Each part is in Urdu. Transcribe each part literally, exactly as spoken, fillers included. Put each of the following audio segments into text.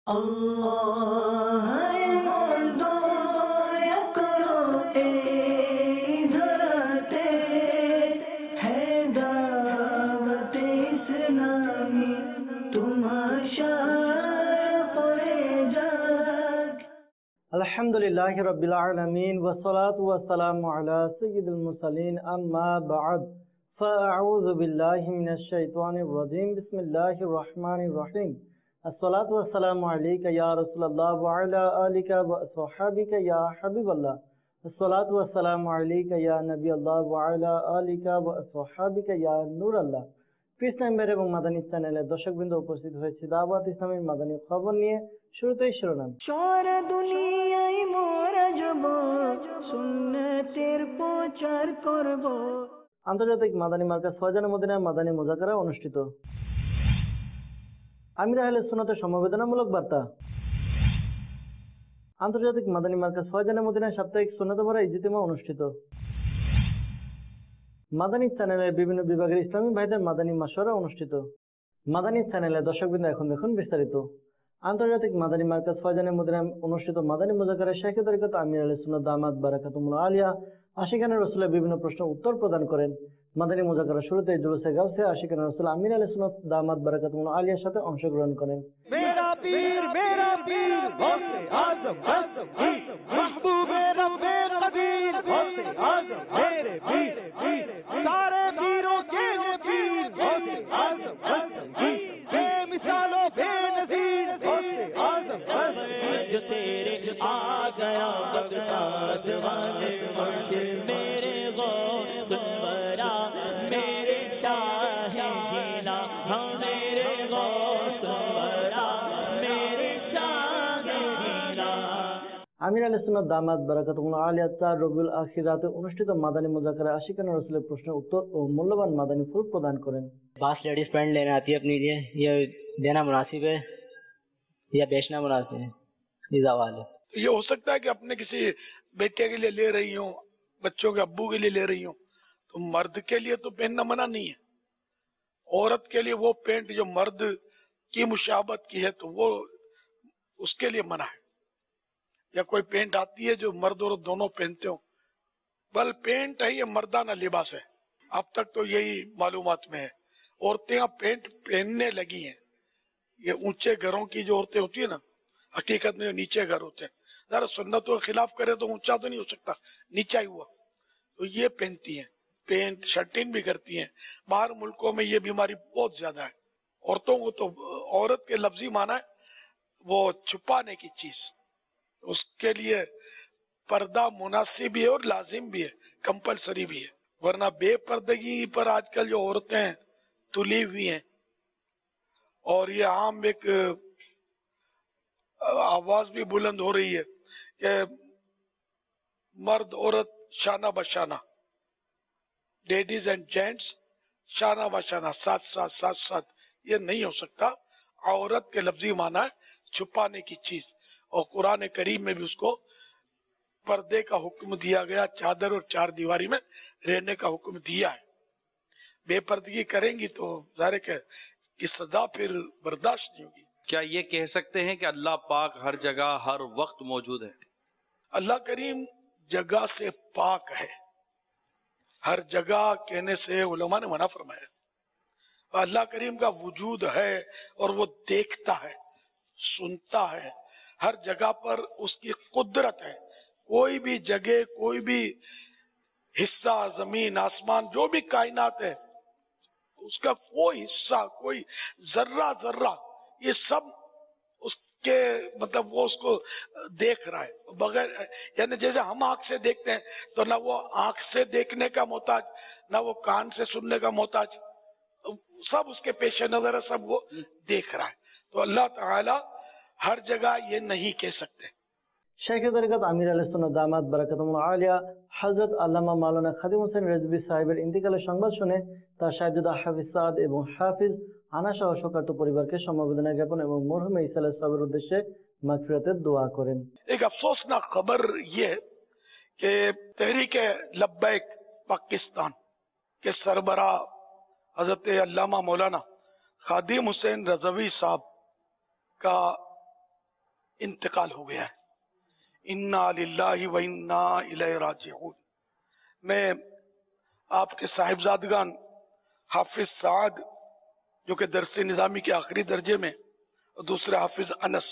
اللہ ہے مولا یا کرو اے دھرتے ہے دعوت اسلامی تماشا پڑے جاگ۔ الحمدللہ رب العالمین والصلاة والسلام علی سید المرسلین اما بعد فاعوذ باللہ من الشیطان الرجیم بسم اللہ الرحمن الرحیم الصلاة والسلام علیکہ یا رسول اللہ وعلی آلکہ واصحابکہ یا حبیب اللہ الصلاة والسلام علیکہ یا نبی اللہ وعلی آلکہ واصحابکہ یا نور اللہ۔ পিস টাইমের এবং মাদানী চ্যানেলের দর্শকবৃন্দ উপস্থিত হয়েছে দাওয়াত ইসলামের মাদানী খবর নিয়ে। শুরুতেই শিরোনাম। সারা দুনিয়ায় মোরা যাব সুন্নতের প্রচার করব। আন্তর্জাতিক মাদানী মার্কাজ ফয়জানে মদিনায় মাদানী মুযাকারা অনুষ্ঠিত। আমির আহলে সুন্নাতের সমবেদনামূলক বার্তা। আন্তর্জাতিক মাদানী মার্কাজ ফয়জানে মদিনায় সাপ্তাহিক সুন্নাত ভরা ইজতিমা অনুষ্ঠিত। মাদানী চ্যানেলের বিভিন্ন বিভাগের ইসলামী ভাইদের মাদানী মাশওয়ারা অনুষ্ঠিত। মাদানী চ্যানেলের দর্শকবৃন্দ এখন দেখুন বিস্তারিত। আন্তর্জাতিক মাদানী মার্কাজ ফয়জানে মদিনায় অনুষ্ঠিত মাদানী মুযাকারায় শাইখে তরিকত আমির আহলে সুন্নাত দামাত বারাকাতুহুল আলিয়া আশিকানে রাসূলের বিভিন্ন প্রশ্ন উত্তর প্রদান করেন। মাদানী মুযাকারা শুরুতে জুলুসে গাউসে আশিকানে রাসূল আমির আহলে সুন্নাত দামাত বারাকাতুহুল আলিয়ার সাথে অংশগ্রহণ করেন। मेरा पीर मेरा पीर गौसे आजम महबूबे रब्बे कदीर गौसे आजम मेरे पीर सारे पीरों के ये पीर गौसे आजम बे मिसालों बेनज़ीर गौसे आजम जो तेरे आ गया बगदाद वाले मंदिर मेरे गौस बरा मेरे शाहे जिला हाँ मेरे गौस আমির আহলে সুন্নাত দামাত বারাকাতুহুল আলিয়া চার রবিউল আখির রাতে অনুষ্ঠিত মাদানী মুযাকারায় আশিকানে রাসূলের প্রশ্নের উত্তর ও মূল্যবান মাদানী ফুল প্রদান করেন। पास लेडीज पैंट लेने आती है अपने लिए, ये देना मुनासिब है या बेचना मुनासिब है, ये सवाल है। ये हो सकता है कि अपने किसी बेटे के लिए ले रही हूँ, बच्चों के अब्बू के लिए ले रही हूँ, तो मर्द के लिए तो पहनना मना नहीं है। औरत के लिए वो पेंट जो मर्द की मुशाबत की है तो वो उसके लिए मना है। या कोई पेंट आती है जो मर्द और दोनों पहनते हो, बल पेंट है ये मर्दाना लिबास है, अब तक तो यही मालूमात में है। औरतें अब पेंट पहनने लगी हैं। ये ऊंचे घरों की जो औरतें होती है ना, हकीकत में नीचे घर होते हैं, जरा सुन्नतों के खिलाफ करे तो ऊंचा तो नहीं हो सकता, नीचा ही हुआ, तो ये पहनती हैं, पेंट शर्टिंग भी करती हैं। बाहर मुल्कों में ये बीमारी बहुत ज्यादा है। औरतों को तो औरत के लफ्जी माना है वो छुपाने की चीज, उसके लिए पर्दा मुनासिब भी है और लाजिम भी है, कंपलसरी भी है। वरना बेपर्दगी पर आजकल जो औरतें तुली हुई हैं और ये आम एक आवाज भी बुलंद हो रही है कि मर्द औरत शाना बशाना, लेडीज एंड जेंट्स शाना बशाना, साथ साथ साथ साथ, ये नहीं हो सकता। औरत के लफ्जी माना है छुपाने की चीज, और कुरान करीम में भी उसको पर्दे का हुक्म दिया गया, चादर और चार दीवारी में रहने का हुक्म दिया है। बेपर्दगी करेंगी तो ज़ाहिर है कि सजा फिर बर्दाश्त नहीं होगी। क्या ये कह सकते हैं कि अल्लाह पाक हर जगह हर वक्त मौजूद है? अल्लाह करीम जगह से पाक है। हर जगह कहने से उलमा ने मना फरमाया। अल्लाह करीम का वजूद है और वो देखता है, सुनता है, हर जगह पर उसकी कुदरत है। कोई भी जगह, कोई भी हिस्सा, जमीन आसमान, जो भी कायनात है, उसका कोई हिस्सा, कोई जर्रा जर्रा, ये सब उसके मतलब वो उसको देख रहा है बगैर, यानी जैसे हम आंख से देखते हैं तो ना वो आंख से देखने का मोहताज, ना वो कान से सुनने का मोहताज, सब उसके पेश नजर है, सब वो देख रहा है। तो अल्लाह ताला हर जगह ये नहीं कह सकते। শাইখে তরিকত আমির আহলে সুন্নাত দামাত বারাকাতুহুল আলিয়া হযরত আল্লামা মাওলানা খাদিম হোসেন রেজভী সাহেবের ইন্তিকালের সংবাদ শুনে তার শাহজাদা হাফিজ সাদ এবং হাফিজ আনা সহ শোকার্ত পরিবারকে সমবেদনা জ্ঞাপন এবং মরহুম ঈসা আলাইহিস সালামের উদ্দেশ্যে মাগফিরাতের দোয়া করেন। एक अफसोसनाक खबर ये कि तहरीक लब्बैक पाकिस्तान के सरबरा हजरत अल्लामा मौलाना खादिम हुसैन रजवी साहब का انتقال ہو گیا ہے۔ انا للہ و انا الیہ راجعون۔ میں آپ کے صاحبزادگان حافظ سعد جو کہ درس نظامی کے آخری درجے میں، اور دوسرے حافظ انس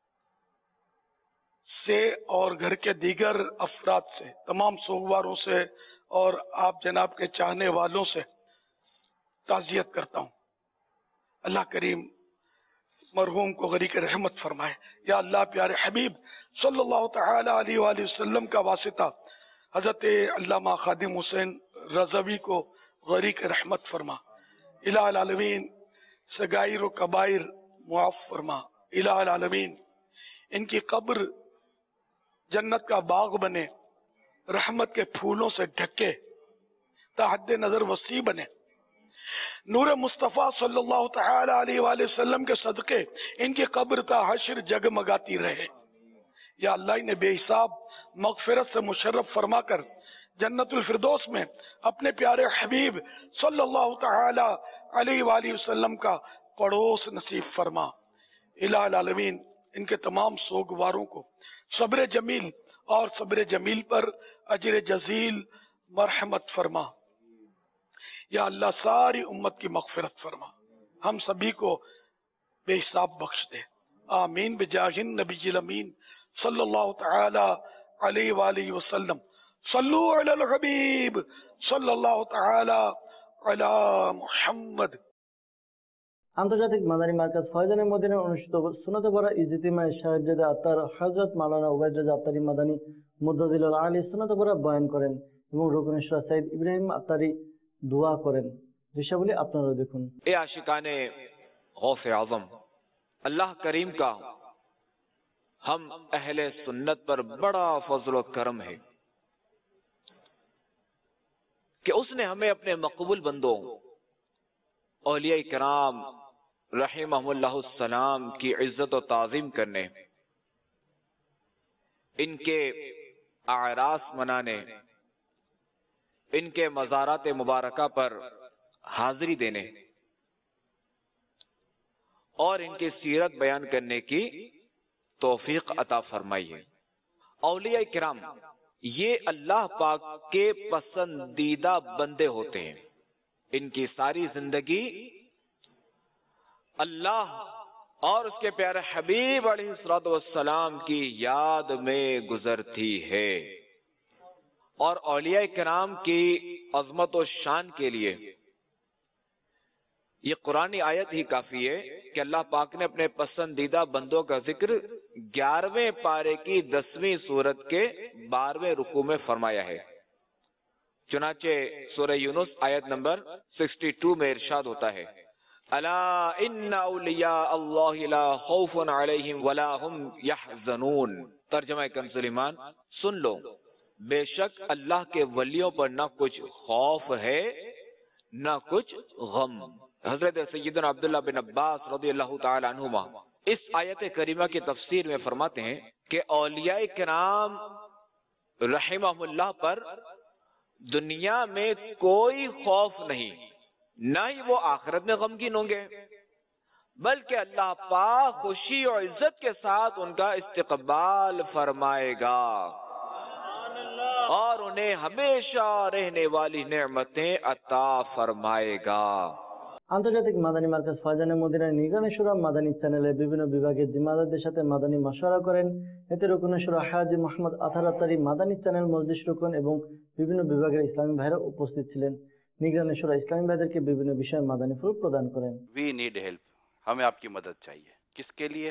سے اور گھر کے دیگر افراد سے، تمام سوگواروں سے اور آپ جناب کے چاہنے والوں سے تعزیت کرتا ہوں۔ اللہ کریم مرحوم کو غریق رحمت فرمائے۔ یا اللہ پیارے حبیب صلی اللہ تعالی علیہ وآلہ وسلم کا واسطہ حضرت علامہ خادم حسین رضوی کو غریق رحمت فرما۔ الہ العالمین سگائر و کبائر معاف فرما۔ الہ العالمین ان کی قبر جنت کا باغ بنے، رحمت کے پھولوں سے ڈھکے، تا حد نظر وسیع بنے۔ نور مصطفیٰ صلی اللہ تعالی علیہ وآلہ وسلم کے صدقے ان کی قبر تا حشر جگمگاتی رہے۔ یا اللہ انہیں بے حساب مغفرت سے مشرف فرما کر جنت الفردوس میں اپنے پیارے حبیب صلی اللہ تعالی علیہ وآلہ وسلم کا پڑوس نصیب فرما۔ الہ العالمین ان کے تمام سوگواروں کو صبر جمیل اور صبر جمیل پر اجر جزیل مرحمت فرما۔ یا اللہ ساری امت کی مغفرت فرما، ہم سبھی کو بے حساب بخش دے۔ آمین بجاہ النبی الامین صلی اللہ تعالی علیہ وآلہ وسلم۔ صلو علی الحبیب صلی اللہ تعالی علی محمد۔ আন্তর্জাতিক মাদানী মার্কাজ ফয়জানে মদিনায় অনুষ্ঠিত সুন্নতে পড়া ইজতিমায়ে শাহেদজাদে আত্মার হযরত মাওলানা উবাইদ রাজা আত্তারি মাদানী মুদ্দাজিলুল আলী সুন্নতে পড়া বয়ান করেন এবং রুকনুশ্বর সাইদ ইব্রাহিম আত্তারি দোয়া করেন। দৃশ্যাবলী আপনারা দেখুন। اے عاشقان غوث اعظم، اللہ کریم کا ہم اہل سنت پر بڑا فضل و کرم ہے کہ اس نے ہمیں اپنے مقبول بندوں اولیاء کرام رحمہم اللہ السلام کی عزت و تعظیم کرنے، ان کے اعراس منانے، ان کے مزارات مبارکہ پر حاضری دینے اور ان کی سیرت بیان کرنے کی توفیق عطا فرمائی ہے۔ اولیاء کرام یہ اللہ پاک کے پسندیدہ بندے ہوتے ہیں، ان کی ساری زندگی اللہ اور اس کے پیارے حبیب علیہ الصلوۃ والسلام کی یاد میں گزرتی ہے، اور اولیاء کرام کی عظمت و شان کے لیے یہ قرآن آیت ہی کافی ہے کہ اللہ پاک نے اپنے پسندیدہ بندوں کا ذکر گیارہویں پارے کی دسویں سورت کے بارہویں رکوع میں فرمایا ہے۔ چنانچہ سورہ یونس آیت نمبر سکسٹی ٹو میں ارشاد ہوتا ہے، الا ان اولیاء اللہ لا خوف علیہم ولا هم یحزنون۔ ترجمہ کنز ایمان، سن لو، بے شک اللہ کے ولیوں پر نہ کچھ خوف ہے نہ کچھ غم۔ حضرت سیدنا عبداللہ بن عباس رضی اللہ تعالی عنہما اس آیت کریمہ کی تفسیر میں فرماتے ہیں کہ اولیاء کرام رحمہم اللہ پر دنیا میں کوئی خوف نہیں، نہ ہی وہ آخرت میں غمگین ہوں گے، بلکہ اللہ پاک خوشی اور عزت کے ساتھ ان کا استقبال فرمائے گا اور انہیں ہمیشہ رہنے والی نعمتیں عطا فرمائے گا۔ আন্তর্জাতিক মাদানী মার্কাজ ফয়জানে মদিনায় নিগরানি শুরা মাদানী চ্যানেলে বিভিন্ন বিভাগের জিম্মাদারদের সাথে মাদানী মশওয়ারা করেন। এতে রুকনে শুরা হাজী মোহাম্মদ আতার আত্তারি, মাদানী চ্যানেল মজলিস রুকন এবং বিভিন্ন বিভাগের ইসলামী ভাইরা উপস্থিত ছিলেন। নিগরানি শুরা ইসলামী ভাইদেরকে বিভিন্ন বিষয়ে মাদানী ফুল প্রদান করেন। वी नीड हेल्प, हमें आपकी मदद चाहिए। किसके लिए?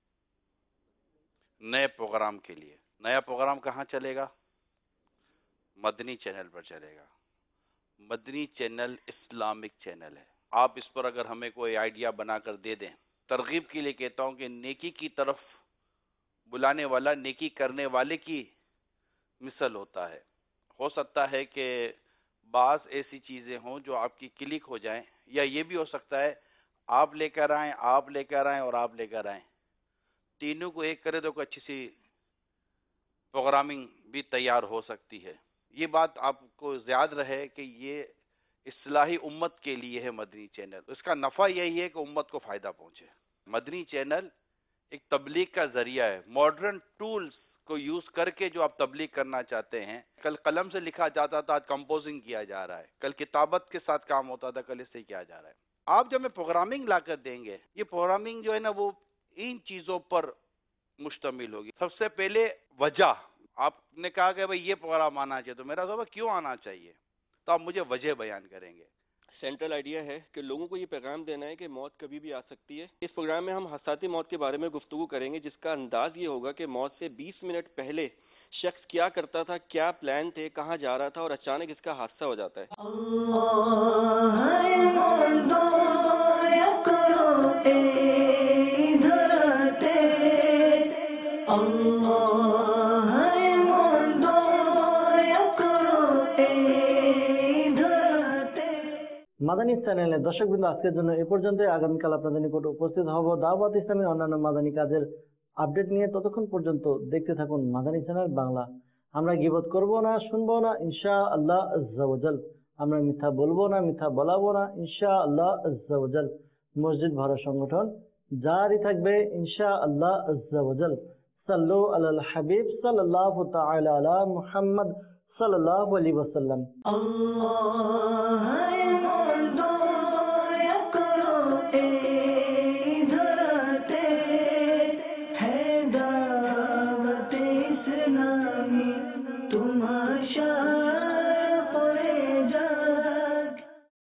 नए प्रोग्राम के लिए। नया प्रोग्राम कहाँ चलेगा? मदनी चैनल पर चलेगा। मदनी चैनल इस्लामिक चैनल है। आप इस पर अगर हमें कोई आइडिया बनाकर दे दें, तरगीब के लिए कहता हूँ कि नेकी की तरफ बुलाने वाला नेकी करने वाले की मिसल होता है। हो सकता है कि बास ऐसी चीज़ें हों जो आपकी क्लिक हो जाएं, या ये भी हो सकता है आप लेकर आएँ, आप लेकर आएँ और आप लेकर आएँ, तीनों को एक करे तो कोई अच्छी सी प्रोग्रामिंग भी तैयार हो सकती है। ये बात आपको याद रहे कि ये इस्लाही उम्मत के लिए है मदनी चैनल। इसका नफ़ा यही है कि उम्मत को फ़ायदा पहुँचे। मदनी चैनल ایک تبلیغ کا ذریعہ ہے. ماڈرن ٹولز کو یوز کر کے جو آپ تبلیغ کرنا چاہتے ہیں، کل قلم سے لکھا جاتا تھا، آج کمپوزنگ کیا جا رہا ہے، کل کتابت کے ساتھ کام ہوتا تھا، کل اس سے کیا جا رہا ہے. آپ جب ہمیں پروگرامنگ لا کر دیں گے، یہ پروگرامنگ جو ہے نا وہ ان چیزوں پر مشتمل ہوگی. سب سے پہلے وجہ، آپ نے کہا کہ بھئی یہ پروگرام آنا چاہیے، تو میرا سوال کیوں آنا چاہیے، تو آپ مجھے وجہ بیان کریں گے. سینٹرل آئیڈیا ہے کہ لوگوں کو یہ پیغام دینا ہے کہ موت کبھی بھی آ سکتی ہے. اس پروگرام میں ہم حساسی موت کے بارے میں گفتگو کریں گے، جس کا انداز یہ ہوگا کہ موت سے بیس منٹ پہلے شخص کیا کرتا تھا، کیا پلان تھے، کہاں جا رہا تھا، اور اچانک اس کا حادثہ ہو جاتا ہے. মাদানী চ্যানেলে দর্শকবৃন্দ আজকের জন্য এ পর্যন্ত। আগামীকাল আপনাদের নিকট উপস্থিত হব দাওয়াত ইসলামের অন্যান্য মাদানী কাজের আপডেট নিয়ে। ততক্ষণ পর্যন্ত দেখতে থাকুন মাদানী চ্যানেল বাংলা। আমরা গীবত করব না, শুনবো না ইনশাআল্লাহ আজ্জা ওয়া জাল। আমরা মিথ্যা বলবো না, মিথ্যা বলাবো না ইনশাআল্লাহ আজ্জা ওয়া জাল। মসজিদ ভরা সংগঠন জারি থাকবে ইনশাআল্লাহ আজ্জা ওয়া জাল। সাল্লু আলাল হাবিব সাল্লাল্লাহু তাআলা আলা মুহাম্মদ সাল্লাল্লাহু আলাইহি ওয়াসাল্লাম। আল্লাহ